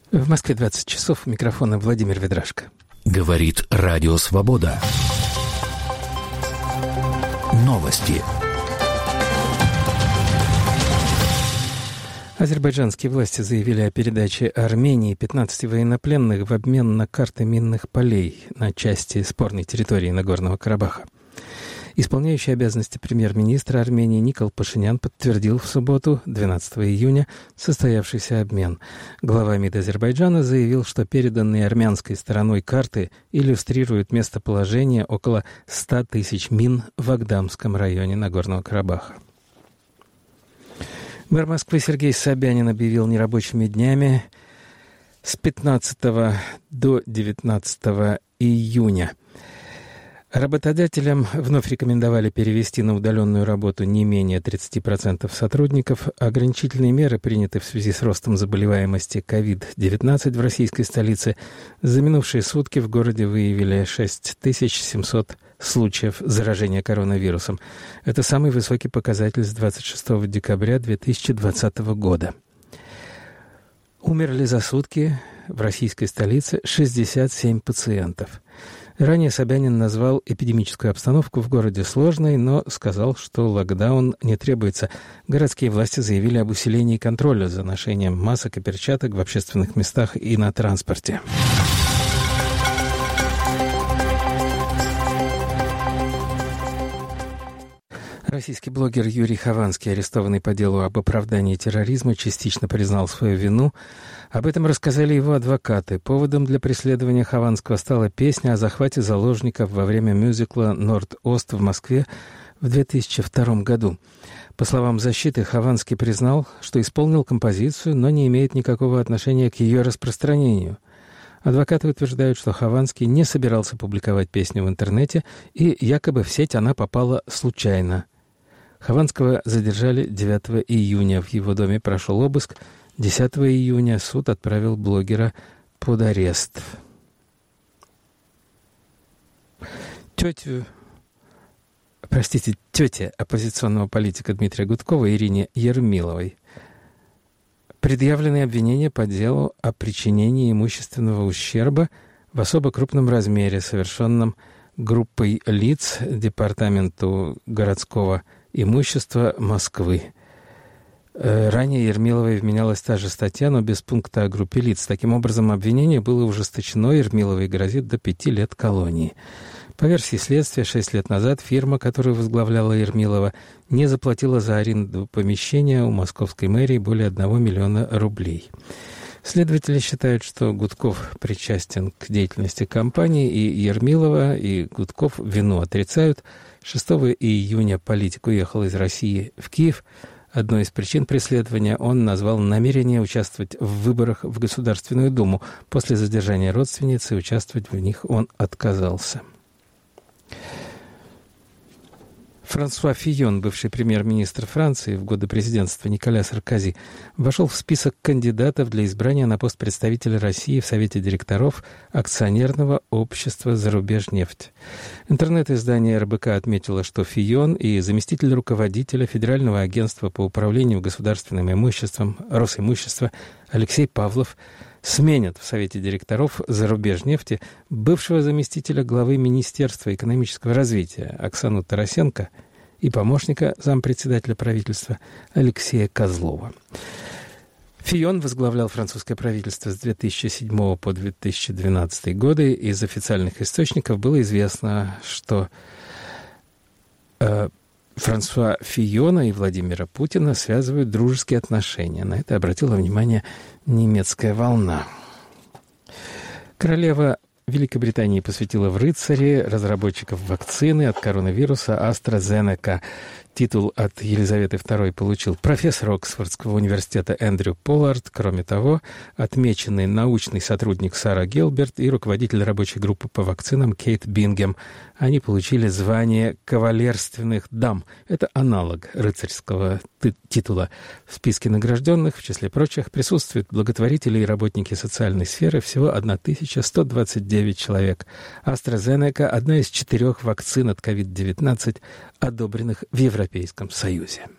В Москве 20 часов. У микрофона Владимир Ведрашко. Говорит Радио Свобода. Новости. Азербайджанские власти заявили о передаче Армении 15 военнопленных в обмен на карты минных полей на части спорной территории Нагорного Карабаха. Исполняющий обязанности премьер-министра Армении Никол Пашинян подтвердил в субботу, 12 июня, состоявшийся обмен. Глава МИД Азербайджана заявил, что переданные армянской стороной карты иллюстрируют местоположение около 100 тысяч мин в Агдамском районе Нагорного Карабаха. Мэр Москвы Сергей Собянин объявил нерабочими днями с 15 до 19 июня. Работодателям вновь рекомендовали перевести на удаленную работу не менее 30% сотрудников. Ограничительные меры приняты в связи с ростом заболеваемости COVID-19 в российской столице. За минувшие сутки в городе выявили 6700 случаев заражения коронавирусом. Это самый высокий показатель с 26 декабря 2020 года. Умерли за сутки в российской столице 67 пациентов. Ранее Собянин назвал эпидемическую обстановку в городе сложной, но сказал, что локдаун не требуется. Городские власти заявили об усилении контроля за ношением масок и перчаток в общественных местах и на транспорте. Российский блогер Юрий Хованский, арестованный по делу об оправдании терроризма, частично признал свою вину. Об этом рассказали его адвокаты. Поводом для преследования Хованского стала песня о захвате заложников во время мюзикла «Норд-Ост» в Москве в 2002 году. По словам защиты, Хованский признал, что исполнил композицию, но не имеет никакого отношения к ее распространению. Адвокаты утверждают, что Хованский не собирался публиковать песню в интернете, и якобы в сеть она попала случайно. Хованского задержали 9 июня. В его доме прошел обыск. 10 июня суд отправил блогера под арест. Тете оппозиционного политика Дмитрия Гудкова Ирине Ермиловой предъявлены обвинения по делу о причинении имущественного ущерба в особо крупном размере, совершенном группой лиц Департаменту городского имущества Москвы. Ранее Ермиловой вменялась та же статья, но без пункта о группе лиц. Таким образом, обвинение было ужесточено, Ермиловой грозит до 5 лет колонии. По версии следствия, 6 лет назад фирма, которую возглавляла Ермилова, не заплатила за аренду помещения у московской мэрии более 1 миллиона рублей. Следователи считают, что Гудков причастен к деятельности компании, и Ермилова, и Гудков вину отрицают. 6 июня политик уехал из России в Киев. Одной из причин преследования он назвал намерение участвовать в выборах в Государственную Думу. После задержания родственницы участвовать в них он отказался. Франсуа Фийон, бывший премьер-министр Франции в годы президентства Николя Саркози, вошел в список кандидатов для избрания на пост представителя России в Совете директоров акционерного общества «Зарубежнефть». Интернет-издание РБК отметило, что Фийон и заместитель руководителя Федерального агентства по управлению государственным имуществом Росимущества Алексей Павлов сменят в Совете директоров «Зарубежнефти» бывшего заместителя главы Министерства экономического развития Оксану Тарасенко и помощника зампредседателя правительства Алексея Козлова. Фийон возглавлял французское правительство с 2007 по 2012 годы. Из официальных источников было известно, что Франсуа Фийона и Владимира Путина связывают дружеские отношения. На это обратила внимание немецкая волна. Королева Великобритании посвятила в рыцари разработчиков вакцины от коронавируса AstraZeneca. Титул от Елизаветы II получил профессор Оксфордского университета Эндрю Поллард. Кроме того, отмеченный научный сотрудник Сара Гилберт и руководитель рабочей группы по вакцинам Кейт Бингем. Они получили звание кавалерственных дам. Это аналог рыцарского титула. В списке награжденных, в числе прочих, присутствуют благотворители и работники социальной сферы, всего 1129 человек. AstraZeneca – одна из 4 вакцин от COVID-19, одобренных в Европейском Союзе.